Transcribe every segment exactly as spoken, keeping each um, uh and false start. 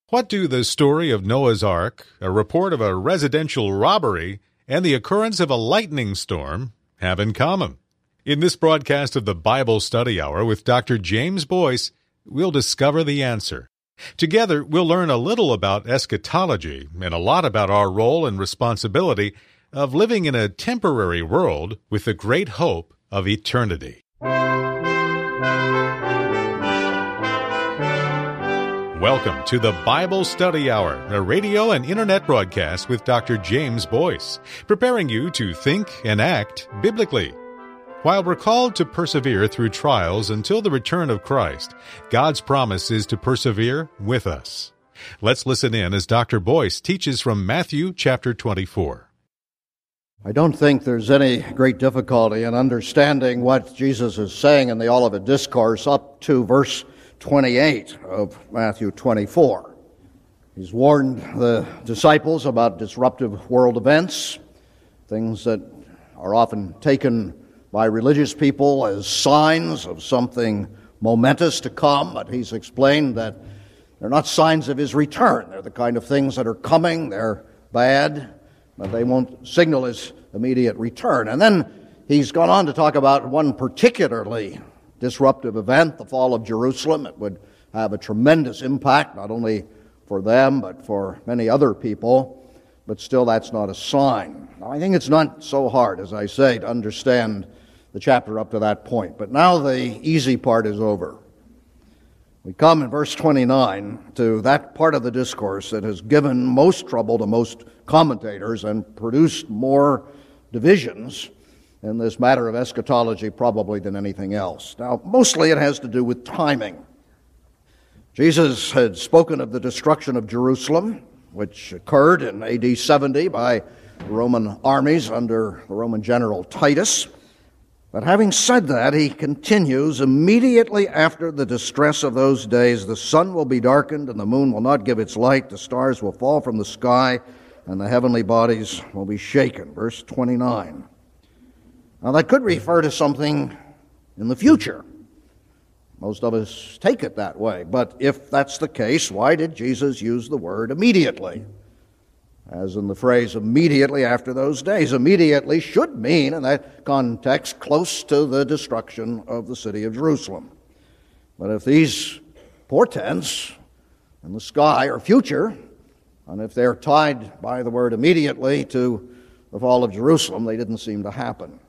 What do the story of Noah's Ark, a report of a residential robbery, and the occurrence of a lightning storm have in common? In this broadcast of the Bible Study Hour with Doctor James Boyce, we'll discover the answer. Together, we'll learn a little about eschatology and a lot about our role and responsibility of living in a temporary world with the great hope of eternity. Welcome to the Bible Study Hour, a radio and internet broadcast with Doctor James Boyce, preparing you to think and act biblically. While we're called to persevere through trials until the return of Christ, God's promise is to persevere with us. Let's listen in as Doctor Boyce teaches from Matthew chapter twenty-four. I don't think there's any great difficulty in understanding what Jesus is saying in the Olivet Discourse up to verse twenty-eight of Matthew twenty-four. He's warned the disciples about disruptive world events, things that are often taken by religious people as signs of something momentous to come, but he's explained that they're not signs of his return. They're the kind of things that are coming, they're bad, but they won't signal his immediate return. And then he's gone on to talk about one particularly disruptive event, the fall of Jerusalem. It would have a tremendous impact, not only for them, but for many other people. But still, that's not a sign. Now, I think it's not so hard, as I say, to understand the chapter up to that point. But now the easy part is over. We come in verse twenty-nine to that part of the discourse that has given most trouble to most commentators and produced more divisions in this matter of eschatology probably than anything else. Now, mostly it has to do with timing. Jesus had spoken of the destruction of Jerusalem, which occurred in A D seventy by the Roman armies under the Roman general Titus. But having said that, he continues, immediately after the distress of those days, the sun will be darkened and the moon will not give its light, the stars will fall from the sky, and the heavenly bodies will be shaken. Verse twenty-nine. Now, that could refer to something in the future. Most of us take it that way. But if that's the case, why did Jesus use the word immediately? As in the phrase, immediately after those days. Immediately should mean, in that context, close to the destruction of the city of Jerusalem. But if these portents in the sky are future, and if they're tied by the word immediately to the fall of Jerusalem, they didn't seem to happen.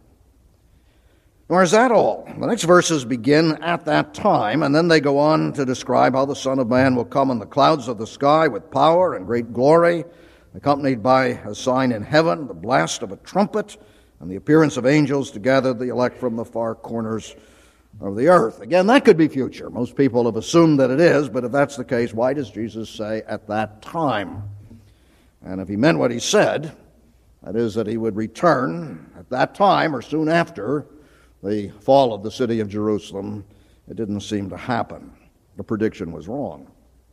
Nor is that all. The next verses begin at that time, and then they go on to describe how the Son of Man will come in the clouds of the sky with power and great glory, accompanied by a sign in heaven, the blast of a trumpet, and the appearance of angels to gather the elect from the far corners of the earth. Again, that could be future. Most people have assumed that it is, but if that's the case, why does Jesus say at that time? And if he meant what he said, that is that he would return at that time or soon after the fall of the city of Jerusalem, it didn't seem to happen. The prediction was wrong.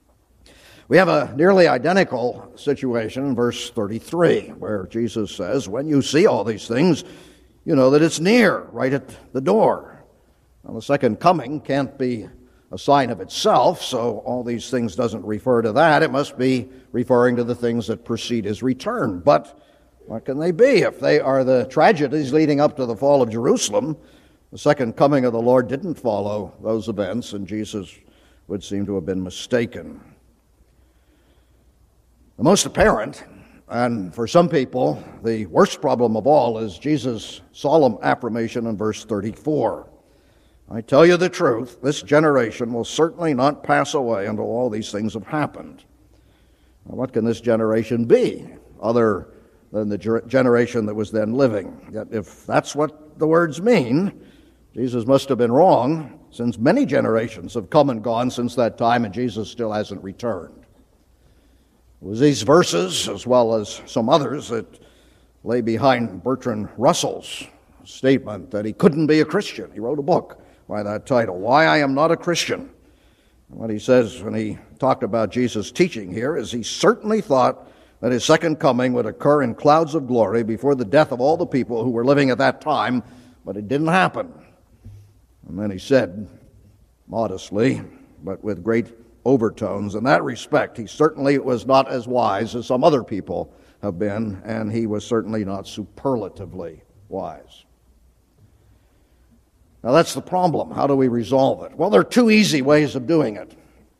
We have a nearly identical situation in verse thirty-three, where Jesus says, when you see all these things, you know that it's near, right at the door. Now, the second coming can't be a sign of itself, so all these things doesn't refer to that. It must be referring to the things that precede his return. But what can they be? If they are the tragedies leading up to the fall of Jerusalem, the second coming of the Lord didn't follow those events, and Jesus would seem to have been mistaken. The most apparent, and for some people, the worst problem of all, is Jesus' solemn affirmation in verse thirty-four. I tell you the truth, this generation will certainly not pass away until all these things have happened. Now, what can this generation be other than the ger- generation that was then living? Yet if that's what the words mean, Jesus must have been wrong, since many generations have come and gone since that time, and Jesus still hasn't returned. It was these verses, as well as some others, that lay behind Bertrand Russell's statement that he couldn't be a Christian. He wrote a book by that title, Why I Am Not a Christian. And what he says when he talked about Jesus' teaching here is he certainly thought that his second coming would occur in clouds of glory before the death of all the people who were living at that time, but it didn't happen. And then he said, modestly, but with great overtones. In that respect, he certainly was not as wise as some other people have been, and he was certainly not superlatively wise. Now that's the problem. How do we resolve it? Well, there are two easy ways of doing it.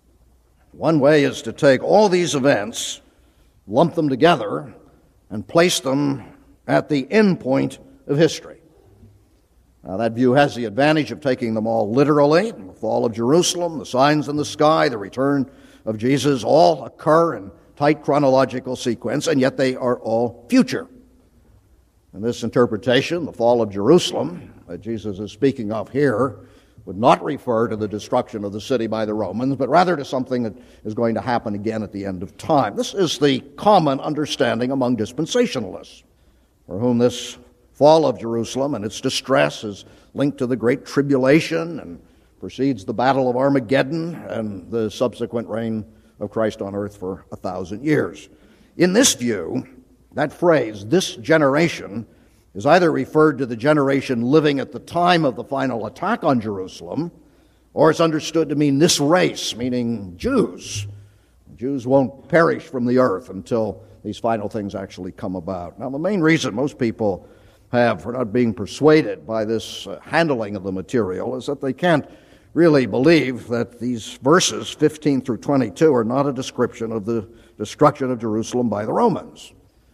One way is to take all these events, lump them together, and place them at the end point of history. Now, that view has the advantage of taking them all literally. The fall of Jerusalem, the signs in the sky, the return of Jesus all occur in tight chronological sequence, and yet they are all future. In this interpretation, the fall of Jerusalem, that Jesus is speaking of here, would not refer to the destruction of the city by the Romans, but rather to something that is going to happen again at the end of time. This is the common understanding among dispensationalists, for whom this fall of Jerusalem and its distress is linked to the Great Tribulation and precedes the Battle of Armageddon and the subsequent reign of Christ on earth for a thousand years. In this view, that phrase, this generation, is either referred to the generation living at the time of the final attack on Jerusalem, or it's understood to mean this race, meaning Jews. Jews won't perish from the earth until these final things actually come about. Now, the main reason most people have for not being persuaded by this uh, handling of the material is that they can't really believe that these verses, fifteen through twenty-two, are not a description of the destruction of Jerusalem by the Romans.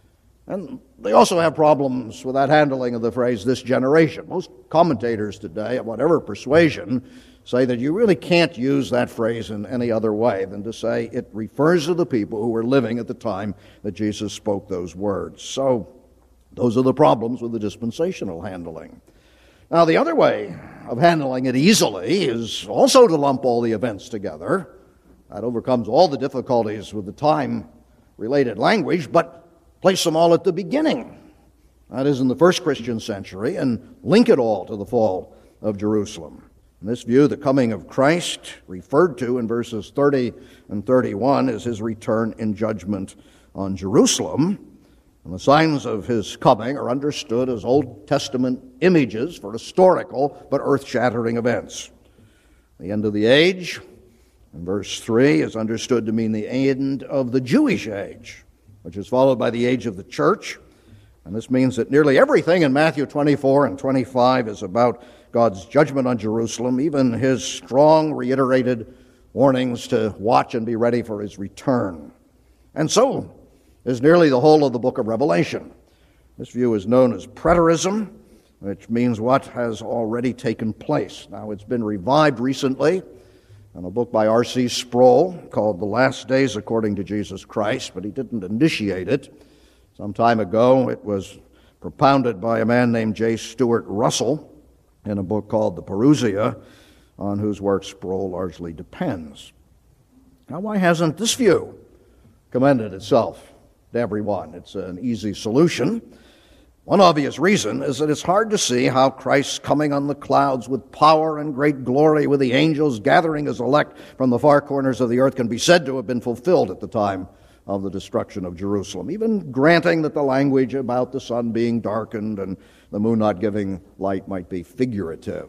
And they also have problems with that handling of the phrase, this generation. Most commentators today, of whatever persuasion, say that you really can't use that phrase in any other way than to say it refers to the people who were living at the time that Jesus spoke those words. So those are the problems with the dispensational handling. Now, the other way of handling it easily is also to lump all the events together. That overcomes all the difficulties with the time-related language, but place them all at the beginning. That is, in the first Christian century, and link it all to the fall of Jerusalem. In this view, the coming of Christ, referred to in verses thirty and thirty-one, is his return in judgment on Jerusalem. And the signs of his coming are understood as Old Testament images for historical but earth-shattering events. The end of the age, in verse three, is understood to mean the end of the Jewish age, which is followed by the age of the church. And this means that nearly everything in Matthew twenty-four and twenty-five is about God's judgment on Jerusalem, even his strong reiterated warnings to watch and be ready for his return. And so is nearly the whole of the book of Revelation. This view is known as preterism, which means what has already taken place. Now, it's been revived recently in a book by R C Sproul called The Last Days According to Jesus Christ, but he didn't initiate it. Some time ago, it was propounded by a man named J. Stuart Russell in a book called The Parousia, on whose work Sproul largely depends. Now, why hasn't this view commended itself to everyone? It's an easy solution. One obvious reason is that it's hard to see how Christ's coming on the clouds with power and great glory, with the angels gathering his elect from the far corners of the earth, can be said to have been fulfilled at the time of the destruction of Jerusalem, even granting that the language about the sun being darkened and the moon not giving light might be figurative.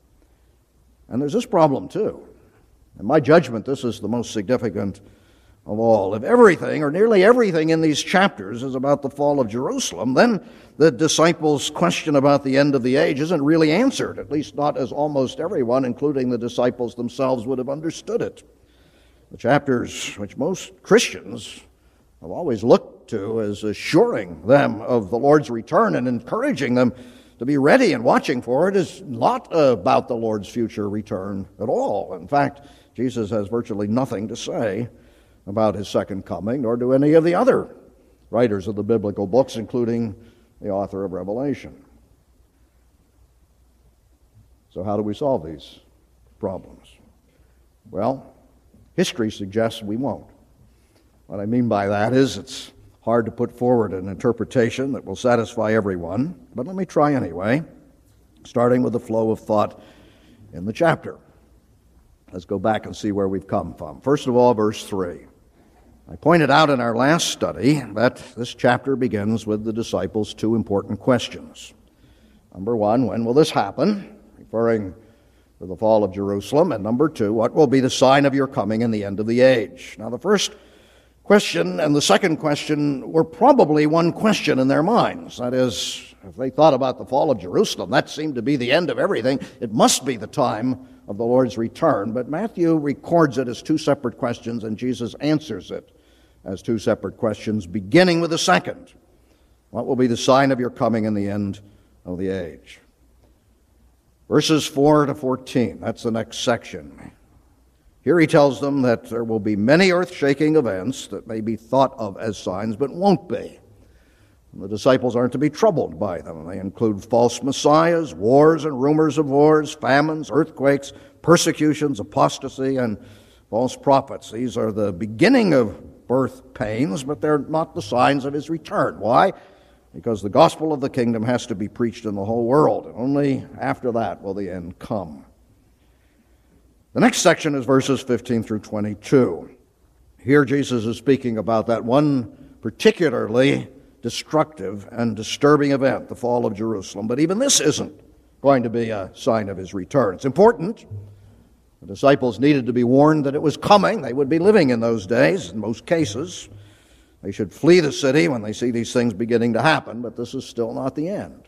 And there's this problem too. In my judgment, this is the most significant of all. If everything, or nearly everything in these chapters is about the fall of Jerusalem, then the disciples' question about the end of the age isn't really answered, at least not as almost everyone, including the disciples themselves, would have understood it. The chapters which most Christians have always looked to as assuring them of the Lord's return and encouraging them to be ready and watching for it is not about the Lord's future return at all. In fact, Jesus has virtually nothing to say about his second coming, nor do any of the other writers of the biblical books, including the author of Revelation. So how do we solve these problems? Well, history suggests we won't. What I mean by that is it's hard to put forward an interpretation that will satisfy everyone, but let me try anyway, starting with the flow of thought in the chapter. Let's go back and see where we've come from. First of all, verse three. I pointed out in our last study that this chapter begins with the disciples' two important questions. Number one, when will this happen? Referring for the fall of Jerusalem? And number two, what will be the sign of your coming in the end of the age? Now, the first question and the second question were probably one question in their minds. That is, if they thought about the fall of Jerusalem, that seemed to be the end of everything. It must be the time of the Lord's return. But Matthew records it as two separate questions, and Jesus answers it as two separate questions, beginning with the second. What will be the sign of your coming in the end of the age? Verses four to fourteen, that's the next section. Here he tells them that there will be many earth-shaking events that may be thought of as signs, but won't be. And the disciples aren't to be troubled by them. They include false messiahs, wars and rumors of wars, famines, earthquakes, persecutions, apostasy, and false prophets. These are the beginning of birth pains, but they're not the signs of his return. Why? Because the gospel of the kingdom has to be preached in the whole world, and only after that will the end come. The next section is verses fifteen through twenty-two. Here Jesus is speaking about that one particularly destructive and disturbing event, the fall of Jerusalem. But even this isn't going to be a sign of his return. It's important. The disciples needed to be warned that it was coming. They would be living in those days, in most cases. They should flee the city when they see these things beginning to happen, but this is still not the end.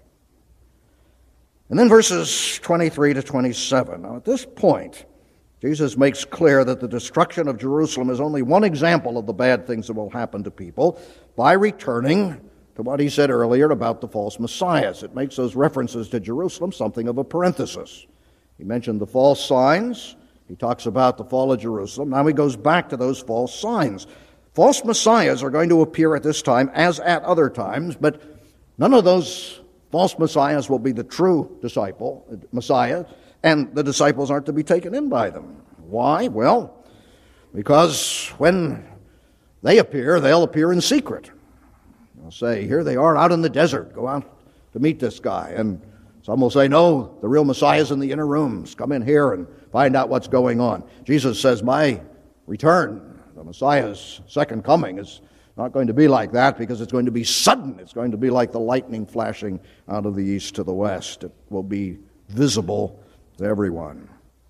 And then verses twenty-three to twenty-seven. Now, at this point, Jesus makes clear that the destruction of Jerusalem is only one example of the bad things that will happen to people by returning to what he said earlier about the false messiahs. It makes those references to Jerusalem something of a parenthesis. He mentioned the false signs. He talks about the fall of Jerusalem. Now he goes back to those false signs. False messiahs are going to appear at this time as at other times, but none of those false messiahs will be the true disciple, Messiah, and the disciples aren't to be taken in by them. Why? Well, because when they appear, they'll appear in secret. They'll say, here they are out in the desert. Go out to meet this guy. And some will say, no, the real Messiah's in the inner rooms. Come in here and find out what's going on. Jesus says, my return, the Messiah's second coming, is not going to be like that because it's going to be sudden. It's going to be like the lightning flashing out of the east to the west. It will be visible to everyone.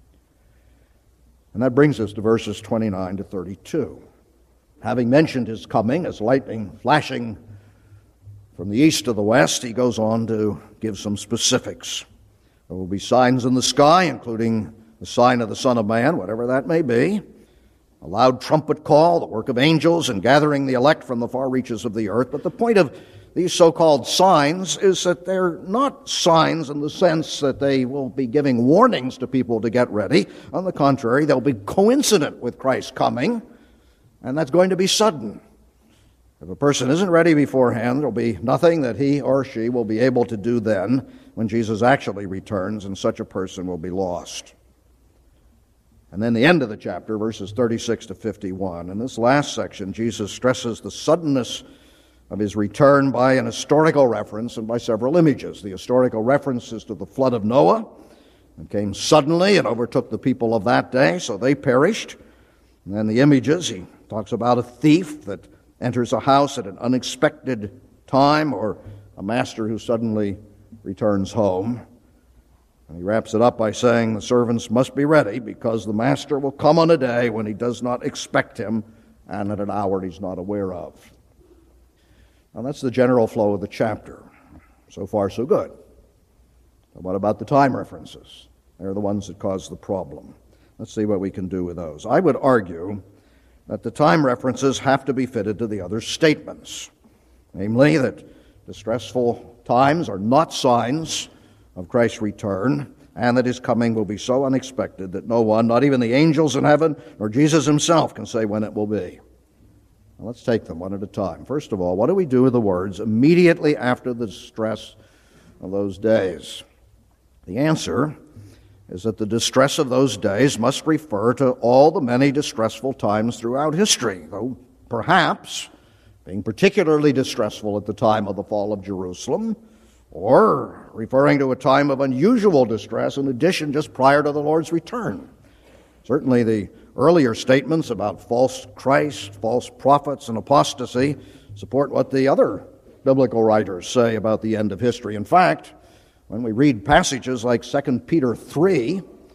And that brings us to verses twenty-nine to thirty-two. Having mentioned his coming as lightning flashing from the east to the west, he goes on to give some specifics. There will be signs in the sky, including the sign of the Son of Man, whatever that may be, a loud trumpet call, the work of angels, and gathering the elect from the far reaches of the earth. But the point of these so-called signs is that they're not signs in the sense that they will be giving warnings to people to get ready. On the contrary, they'll be coincident with Christ's coming, and that's going to be sudden. If a person isn't ready beforehand, there'll be nothing that he or she will be able to do then when Jesus actually returns, and such a person will be lost. And then the end of the chapter, verses thirty-six to fifty-one. In this last section, Jesus stresses the suddenness of his return by an historical reference and by several images. The historical reference is to the flood of Noah. It came suddenly and overtook the people of that day, so they perished. And then the images, he talks about a thief that enters a house at an unexpected time, or a master who suddenly returns home. And he wraps it up by saying the servants must be ready because the master will come on a day when he does not expect him and at an hour he's not aware of. Now that's the general flow of the chapter. So far, so good. But what about the time references? They're the ones that cause the problem. Let's see what we can do with those. I would argue that the time references have to be fitted to the other statements, namely that distressful times are not signs of Christ's return, and that his coming will be so unexpected that no one, not even the angels in heaven, nor Jesus himself, can say when it will be. Now let's take them one at a time. First of all, what do we do with the words immediately after the distress of those days? The answer is that the distress of those days must refer to all the many distressful times throughout history, though perhaps being particularly distressful at the time of the fall of Jerusalem, or referring to a time of unusual distress in addition just prior to the Lord's return. Certainly the earlier statements about false Christ, false prophets, and apostasy support what the other biblical writers say about the end of history. In fact, when we read passages like Second Peter three,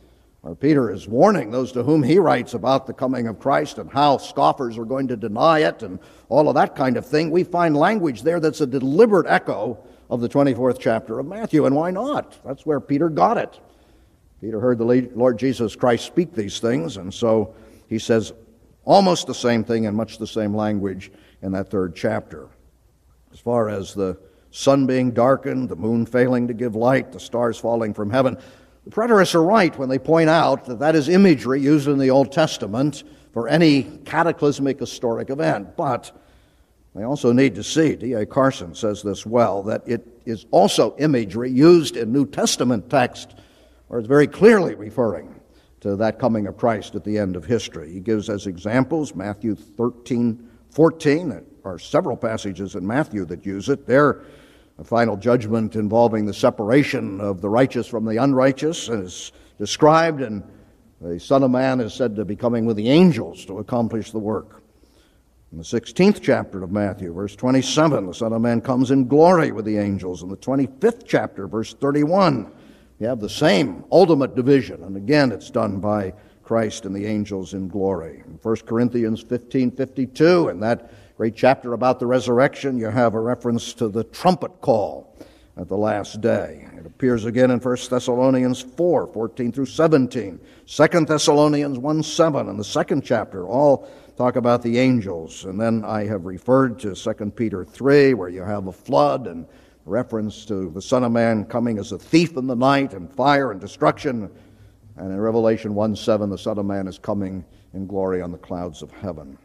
where Peter is warning those to whom he writes about the coming of Christ and how scoffers are going to deny it and all of that kind of thing, we find language there that's a deliberate echo of the twenty-fourth chapter of Matthew. And why not? That's where Peter got it. Peter heard the Lord Jesus Christ speak these things, and so he says almost the same thing in much the same language in that third chapter. As far as the sun being darkened, the moon failing to give light, the stars falling from heaven, the preterists are right when they point out that that is imagery used in the Old Testament for any cataclysmic historic event. But they also need to see, D A Carson says this well, that it is also imagery used in New Testament text where it's very clearly referring to that coming of Christ at the end of history. He gives as examples Matthew thirteen, fourteen. There are several passages in Matthew that use it. There, a final judgment involving the separation of the righteous from the unrighteous is described, and the Son of Man is said to be coming with the angels to accomplish the work. In the sixteenth chapter of Matthew, verse twenty-seven, the Son of Man comes in glory with the angels. In the twenty-fifth chapter, verse thirty-one, you have the same ultimate division, and again it's done by Christ and the angels in glory. In First Corinthians fifteen fifty-two, in that great chapter about the resurrection, you have a reference to the trumpet call at the last day. It appears again in First Thessalonians four fourteen through seventeen, Second Thessalonians one seven, and the second chapter all talk about the angels. And then I have referred to Second Peter three, where you have a flood and reference to the Son of Man coming as a thief in the night and fire and destruction. And in Revelation one seven, the Son of Man is coming in glory on the clouds of heaven.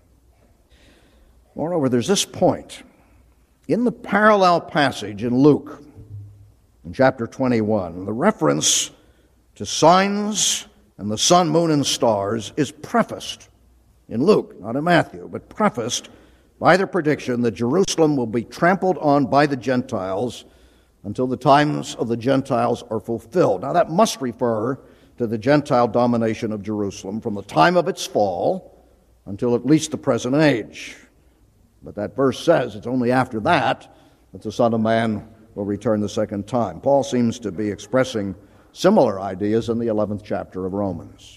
Moreover, there's this point. In the parallel passage in Luke, in chapter twenty-one, the reference to signs and the sun, moon, and stars is prefaced in Luke, not in Matthew, but prefaced by the prediction that Jerusalem will be trampled on by the Gentiles until the times of the Gentiles are fulfilled. Now, that must refer to the Gentile domination of Jerusalem from the time of its fall until at least the present age. But that verse says it's only after that that the Son of Man will return the second time. Paul seems to be expressing similar ideas in the eleventh chapter of Romans.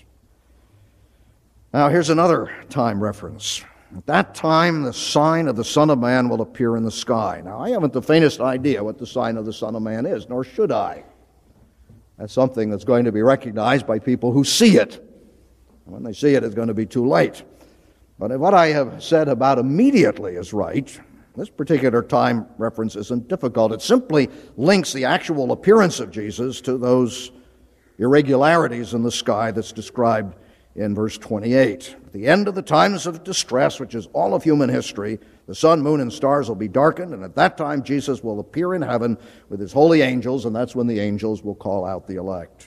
Now, here's another time reference. At that time, the sign of the Son of Man will appear in the sky. Now, I haven't the faintest idea what the sign of the Son of Man is, nor should I. That's something that's going to be recognized by people who see it. When they see it, it's going to be too late. But if what I have said about immediately is right, this particular time reference isn't difficult. It simply links the actual appearance of Jesus to those irregularities in the sky that's described in verse twenty-eight. At the end of the times of distress, which is all of human history, the sun, moon, and stars will be darkened, and at that time Jesus will appear in heaven with his holy angels, and that's when the angels will call out the elect.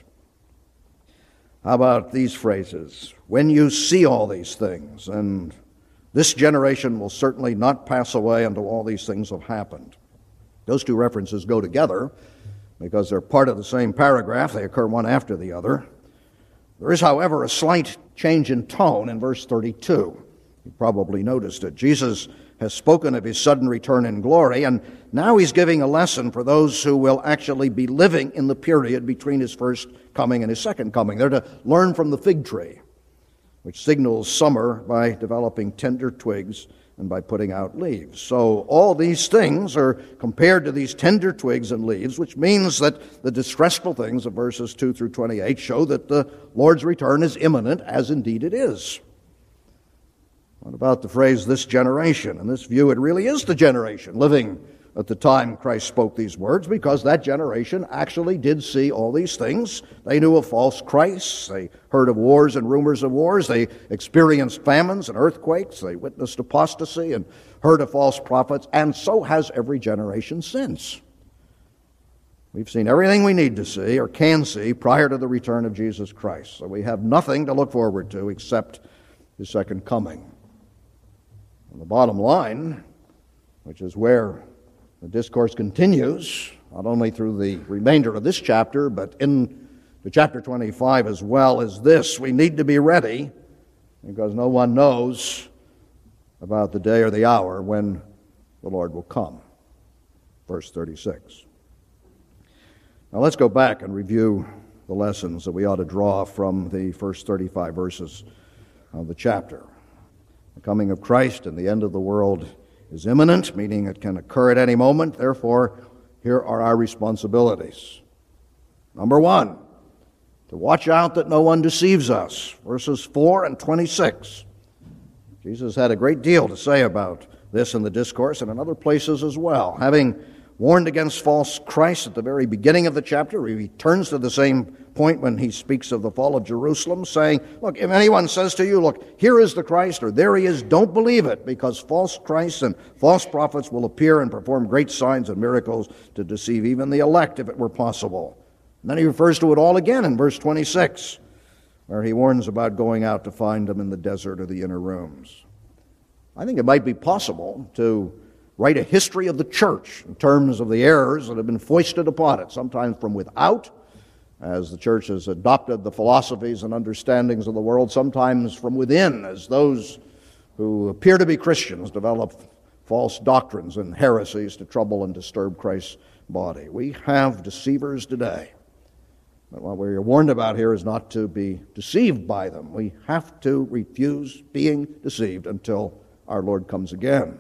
How about these phrases? When you see all these things, and this generation will certainly not pass away until all these things have happened. Those two references go together because they're part of the same paragraph. They occur one after the other. There is, however, a slight change in tone in verse thirty-two. You probably noticed it. Jesus has spoken of his sudden return in glory, and now he's giving a lesson for those who will actually be living in the period between his first coming and his second coming. They're to learn from the fig tree, which signals summer by developing tender twigs and by putting out leaves. So all these things are compared to these tender twigs and leaves, which means that the distressful things of verses two through twenty-eight show that the Lord's return is imminent, as indeed it is. What about the phrase, this generation? In this view, it really is the generation living at the time Christ spoke these words, because that generation actually did see all these things. They knew of false Christs. They heard of wars and rumors of wars. They experienced famines and earthquakes. They witnessed apostasy and heard of false prophets, and so has every generation since. We've seen everything we need to see or can see prior to the return of Jesus Christ. So we have nothing to look forward to except his second coming. And the bottom line, which is where the discourse continues, not only through the remainder of this chapter, but in the chapter twenty-five as well, is this: we need to be ready, because no one knows about the day or the hour when the Lord will come. Verse thirty-six. Now let's go back and review the lessons that we ought to draw from the first thirty-five verses of the chapter. The coming of Christ and the end of the world is imminent, meaning it can occur at any moment. Therefore, here are our responsibilities. Number one, to watch out that no one deceives us. Verses four and twenty-six. Jesus had a great deal to say about this in the discourse and in other places as well. Having warned against false Christ at the very beginning of the chapter, he returns to the same point when he speaks of the fall of Jerusalem, saying, look, if anyone says to you, look, here is the Christ, or there he is, don't believe it, because false Christs and false prophets will appear and perform great signs and miracles to deceive even the elect, if it were possible. And then he refers to it all again in verse twenty-six, where he warns about going out to find them in the desert or the inner rooms. I think it might be possible to write a history of the church in terms of the errors that have been foisted upon it, sometimes from without, as the church has adopted the philosophies and understandings of the world, sometimes from within, as those who appear to be Christians develop false doctrines and heresies to trouble and disturb Christ's body. We have deceivers today. But what we're warned about here is not to be deceived by them. We have to refuse being deceived until our Lord comes again.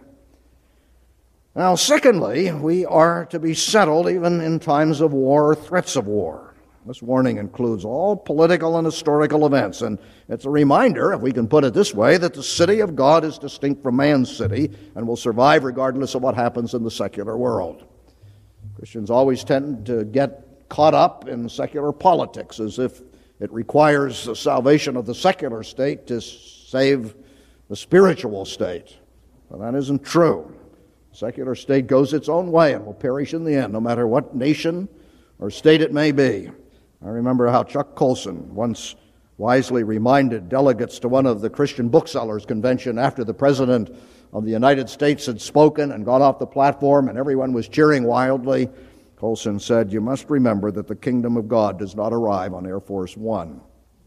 Now, secondly, we are to be settled even in times of war or threats of war. This warning includes all political and historical events, and it's a reminder, if we can put it this way, that the city of God is distinct from man's city and will survive regardless of what happens in the secular world. Christians always tend to get caught up in secular politics as if it requires the salvation of the secular state to save the spiritual state. But that isn't true. The secular state goes its own way and will perish in the end, no matter what nation or state it may be. I remember how Chuck Colson once wisely reminded delegates to one of the Christian booksellers' convention after the President of the United States had spoken and got off the platform and everyone was cheering wildly. Colson said, "You must remember that the kingdom of God does not arrive on Air Force One."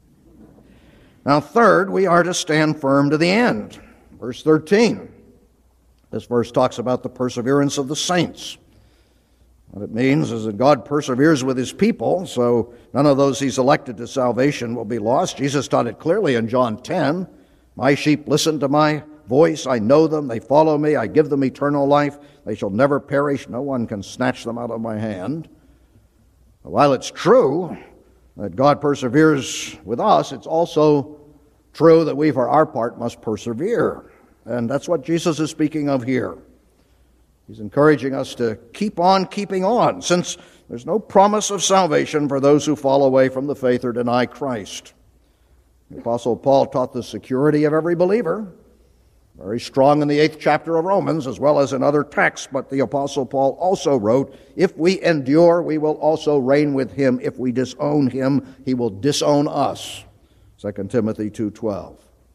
Now, third, we are to stand firm to the end. Verse thirteen. This verse talks about the perseverance of the saints. What it means is that God perseveres with his people, so none of those he's elected to salvation will be lost. Jesus taught it clearly in John ten. My sheep listen to my voice. I know them. They follow me. I give them eternal life. They shall never perish. No one can snatch them out of my hand. While it's true that God perseveres with us, it's also true that we, for our part, must persevere. And that's what Jesus is speaking of here. He's encouraging us to keep on keeping on, since there's no promise of salvation for those who fall away from the faith or deny Christ. The Apostle Paul taught the security of every believer, very strong in the eighth chapter of Romans, as well as in other texts. But the Apostle Paul also wrote, if we endure, we will also reign with him. If we disown him, he will disown us. Second Timothy two twelve.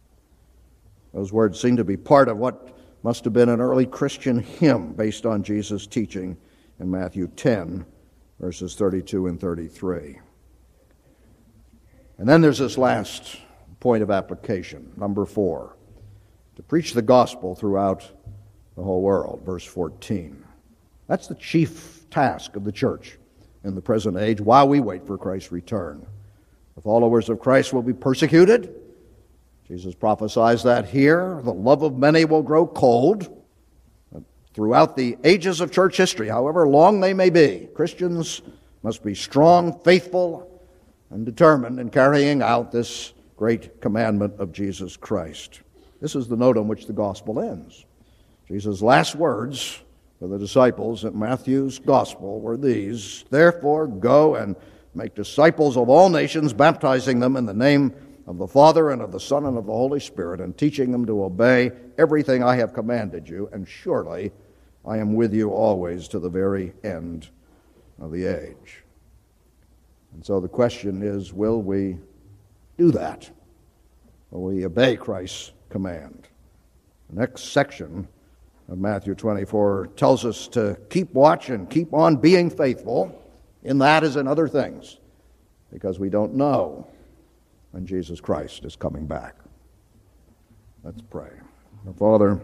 Those words seem to be part of what must have been an early Christian hymn based on Jesus' teaching in Matthew ten, verses thirty-two and thirty-three. And then there's this last point of application, number four, to preach the gospel throughout the whole world, verse fourteen. That's the chief task of the church in the present age while we wait for Christ's return. The followers of Christ will be persecuted. Jesus prophesies that here. The love of many will grow cold. Throughout the ages of church history, however long they may be, Christians must be strong, faithful, and determined in carrying out this great commandment of Jesus Christ. This is the note on which the gospel ends. Jesus' last words to the disciples in Matthew's gospel were these, therefore go and make disciples of all nations, baptizing them in the name of the Father and of the Son and of the Holy Spirit, and teaching them to obey everything I have commanded you, and surely I am with you always to the very end of the age. And so the question is, will we do that? Will we obey Christ's command? The next section of Matthew twenty-four tells us to keep watch and keep on being faithful in that as in other things, because we don't know when Jesus Christ is coming back. Let's pray. Our Father,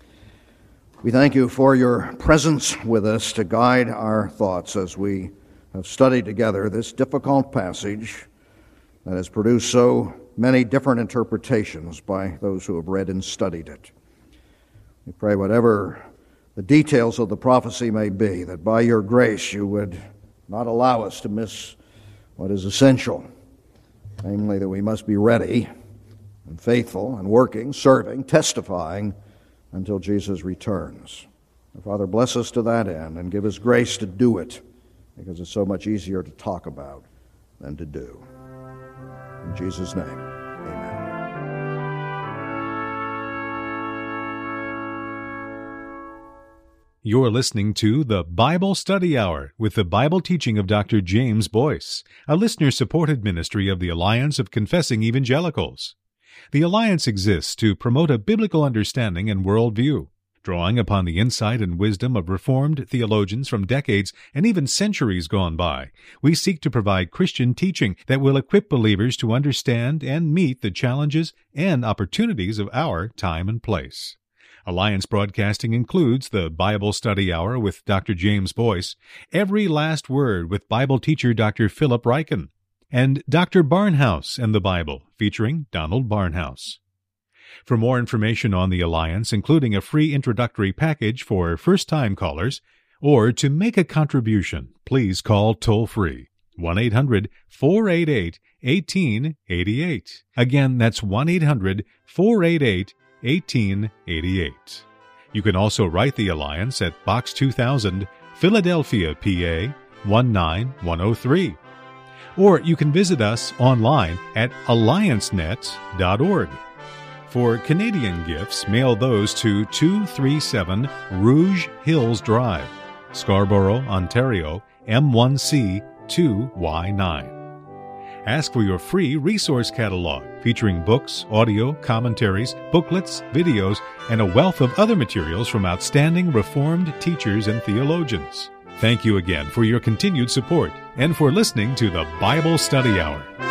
we thank you for your presence with us to guide our thoughts as we have studied together this difficult passage that has produced so many different interpretations by those who have read and studied it. We pray whatever the details of the prophecy may be, that by your grace you would not allow us to miss what is essential, namely that we must be ready and faithful and working, serving, testifying until Jesus returns. Father, bless us to that end and give us grace to do it, because it's so much easier to talk about than to do. In Jesus' name, amen. You're listening to the Bible Study Hour with the Bible teaching of Doctor James Boyce, a listener-supported ministry of the Alliance of Confessing Evangelicals. The Alliance exists to promote a biblical understanding and worldview. Drawing upon the insight and wisdom of Reformed theologians from decades and even centuries gone by, we seek to provide Christian teaching that will equip believers to understand and meet the challenges and opportunities of our time and place. Alliance broadcasting includes the Bible Study Hour with Doctor James Boyce, Every Last Word with Bible teacher Doctor Philip Ryken, and Doctor Barnhouse and the Bible, featuring Donald Barnhouse. For more information on the Alliance, including a free introductory package for first-time callers, or to make a contribution, please call toll-free one eight hundred, four eight eight, one eight eight eight. Again, that's one eight hundred, four eight eight, one eight eight eight. You can also write the Alliance at Box two thousand, Philadelphia, P A one nine one oh three. Or you can visit us online at alliance net dot org. For Canadian gifts, mail those to two thirty-seven Rouge Hills Drive, Scarborough, Ontario, M one C two Y nine. Ask for your free resource catalog featuring books, audio, commentaries, booklets, videos, and a wealth of other materials from outstanding Reformed teachers and theologians. Thank you again for your continued support and for listening to the Bible Study Hour.